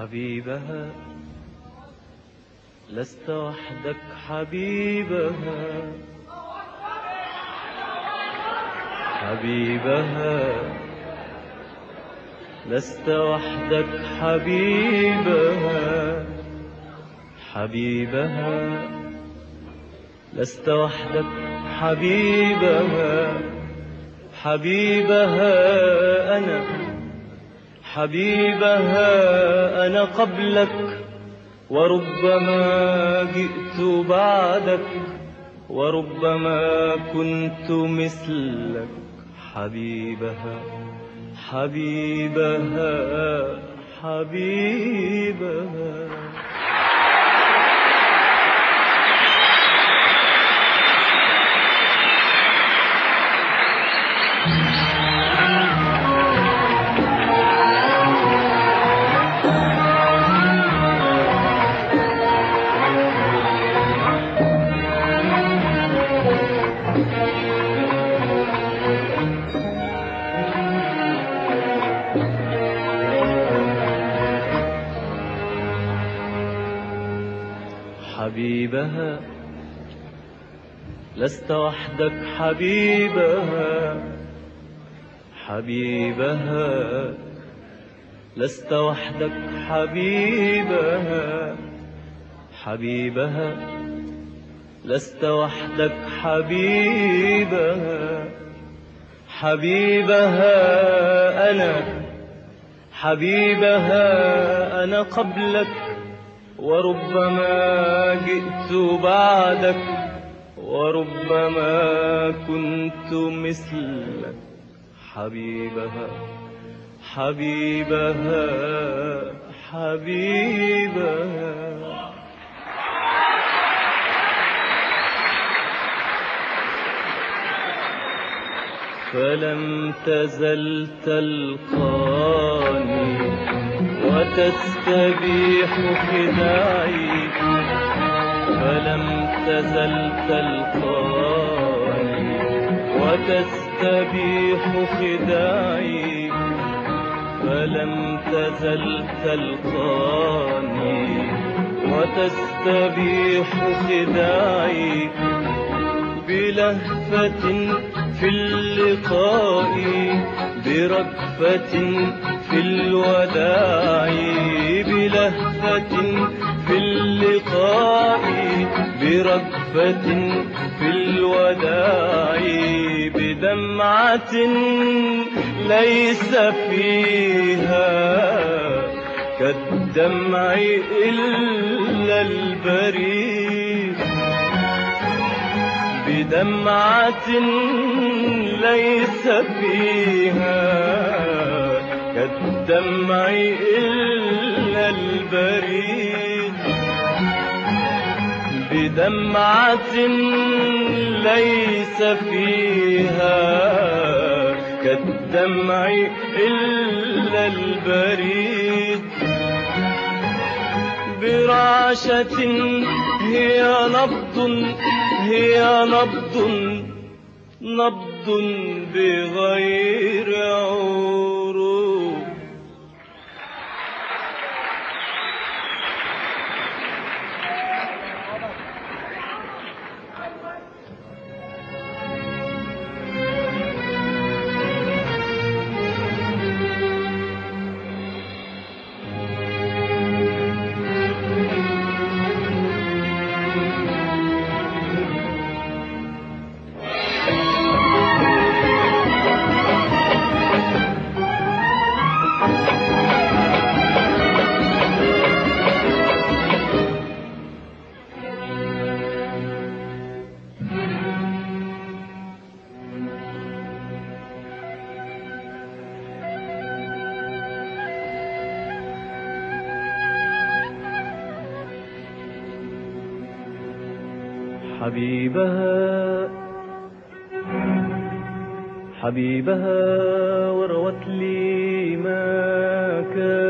حبيبها لست وحدك حبيبها، حبيبها لست وحدك حبيبها، حبيبها لست وحدك حبيبها، حبيبها أنا، حبيبها أنا قبلك، وربما جئت بعدك، وربما كنت مثلك. حبيبها حبيبها حبيبها. حبيبها لست وحدك حبيبها، حبيبها لست وحدك حبيبها، حبيبها لست وحدك حبيبها، حبيبها أنا، حبيبها أنا قبلك، وربما جئت بعدك، وربما كنت مثلك. حبيبها حبيبها حبيبها. فلم تزل تلقاني وتستبيح خداعي، فلم تزل تلقاني وتستبيح خداعي، فلم تزل تلقاني وتستبيح خداعي، بلهفة في اللقاء، بركفة في الوداع، بلهفة في اللقاء، بركفة في الوداع، بدمعة ليس فيها كالدمع إلا البريد، بدمعة ليس فيها كالدمع إلا البريد، بدمعة ليس فيها كالدمع إلا البريد، برعشة هي نبض، هي نبض، نبض بغير عروق. حبيبها حبيبها وروت لي ما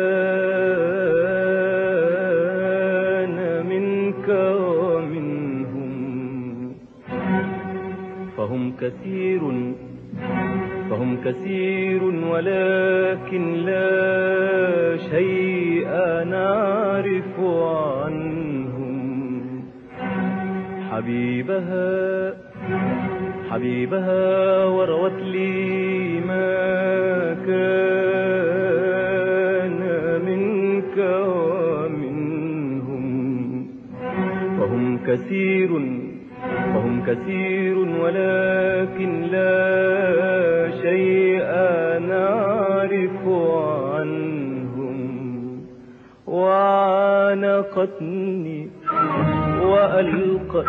كان منك ومنهم، فهم كثير فهم كثير ولكن لا شيء نعرف عنهم. حبيبها وروت لي ما كان منك ومنهم. فهم كثير ولكن لا شيء نعرف عنهم. وعانقتني وألقت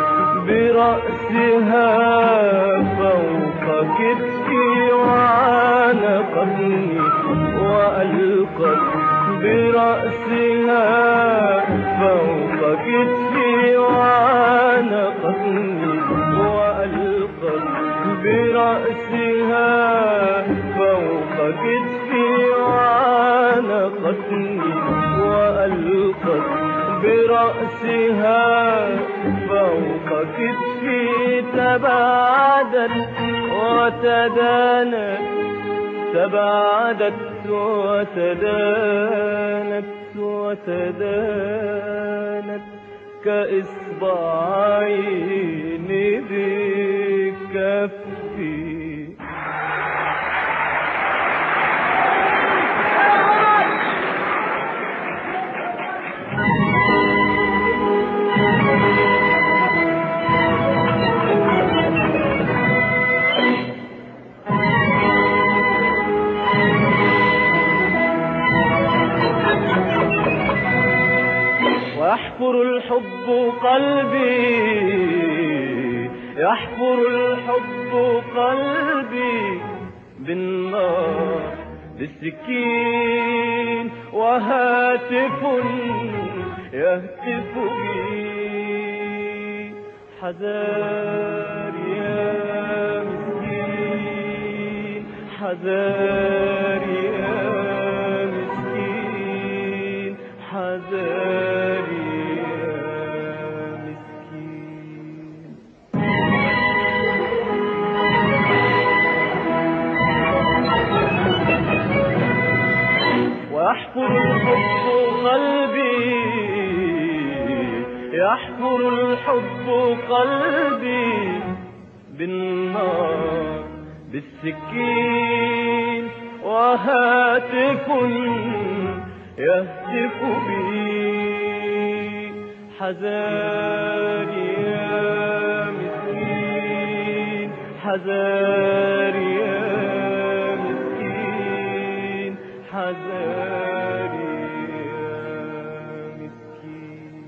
برأسها فوق كتفي. وعانقتني وألقت برأسها فوق كتفي. وعانقتني وألقت برأسها فوق كتفي. وعانقتني وألقت برأسها فوق كتفي. تباعدت وتدانت كإصبعين بكفي. ويحفر الحب قلبي بالنار بالسكين. وهاتف يهتف بي حذار يا مسكين. حذار يا مسكين. حذار يحفر الحب قلبي بالنار بالسكين. وهاتف يهتف بي حذار يا مسكين. حذار يا مسكين. حذار يا مسكين.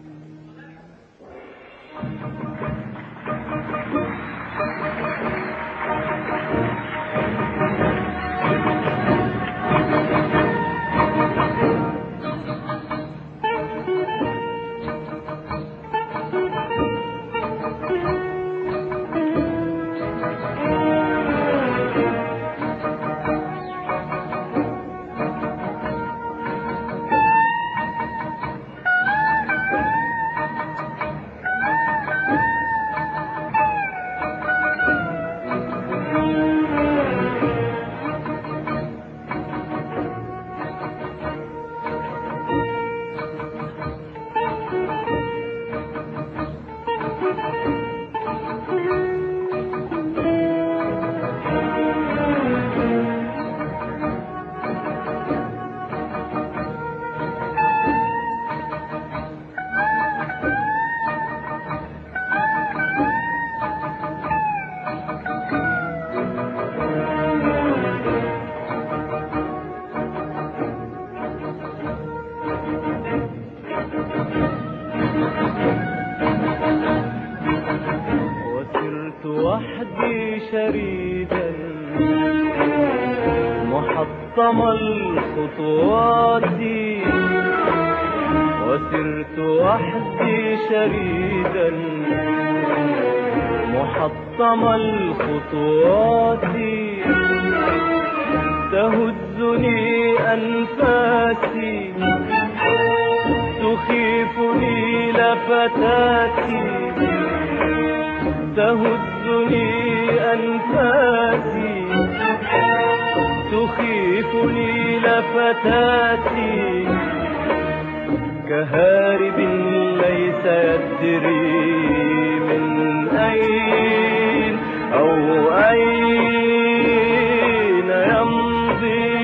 وحدي شريدا محطم الخطوات. وسرت وحدي شريدا محطم الخطوات. تهزني أنفاسي تخيفني لفتاتي. تهزني أنفاسي تخيفني لفتاتي كهارب ليس يدري من أين أو أين يمضي.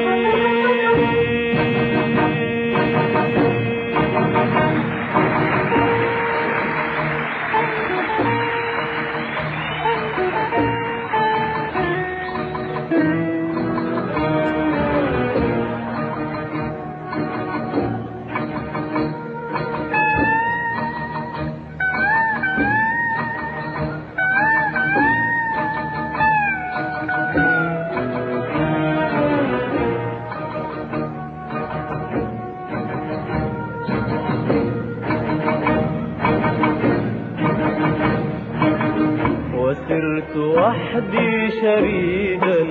وسرت وحدي شريدا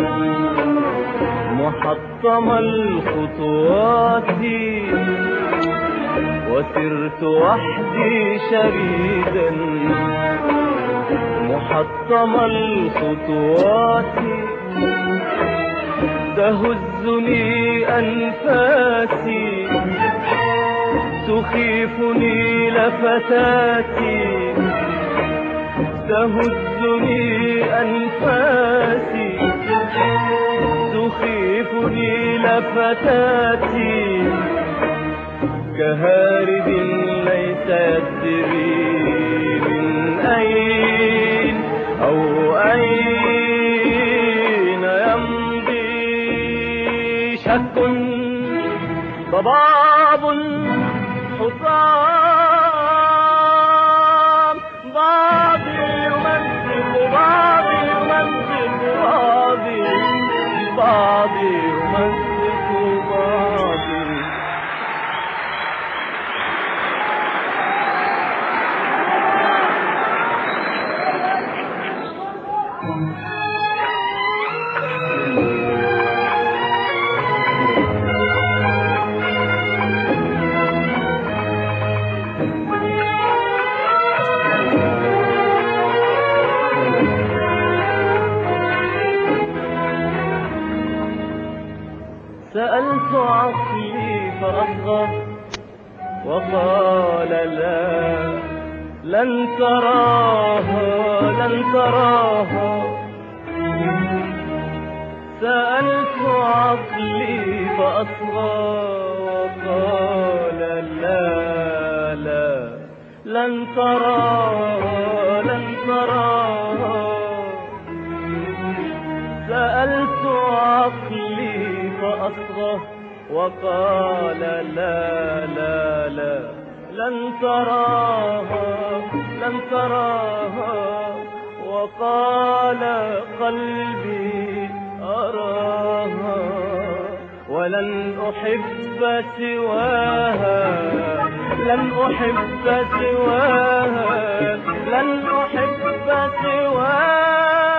محطم الخطوات، وسرت وحدي شريدا محطم الخطوات، تهزني أنفاسي تخيفني لفتاتي، تهزني أنفاسي تخيفني لفتاتي كهارب ليس يدري من أين أو أين يمضي. شك ضباب حطام بعضي يمزق بعضي يمزق بعضي بعضي يمزق بعضي. سألت عقلي فأصغى وقال لا، لن تراها لن تراها. سألت عقلي فأصغى وقال لا لا، لن تراها لن تراها. سألت عقلي فأصغى وقال لا لا لا، لن تراها لن تراها. وقال قلبي أراها ولن أحب سواها، لن أحب سواها، لن أحب سواها.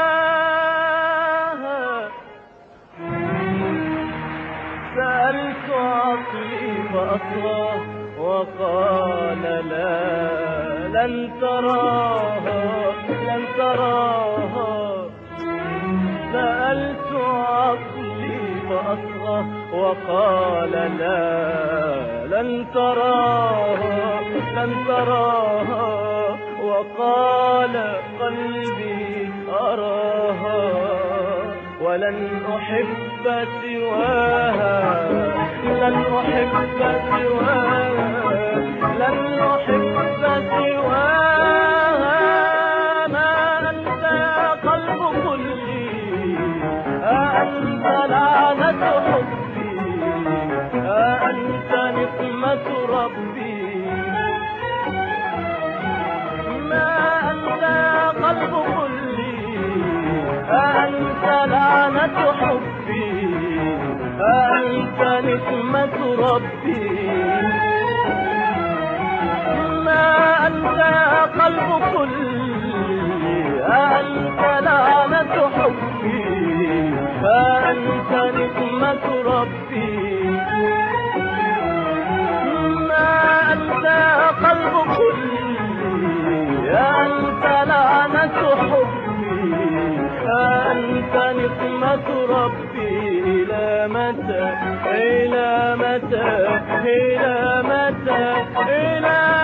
سألت عقلي فأصغى وقال لا، لن تراها لن تراها. سألت عقلي فأصغى وقال لا، لن تراها لن تراها. وقال قلبي أراها ولن أحب سواها، لن أحب سواها، لن أحب سواها. ما أنت يا قلب كلي، أنت لعنة حبي، أنت نقمة ربي. ما أنت يا قلب كلي، أنت لعنة حبي، أنت نقمة ربي. ما أنت يا قلب كلي، أنت لعنة حبي، أنت نقمة ربي. ما أنت يا قلب كلي، أنت لعنة حبي، أنت نقمة ربي إلى متى إلى متى إلى متى إلى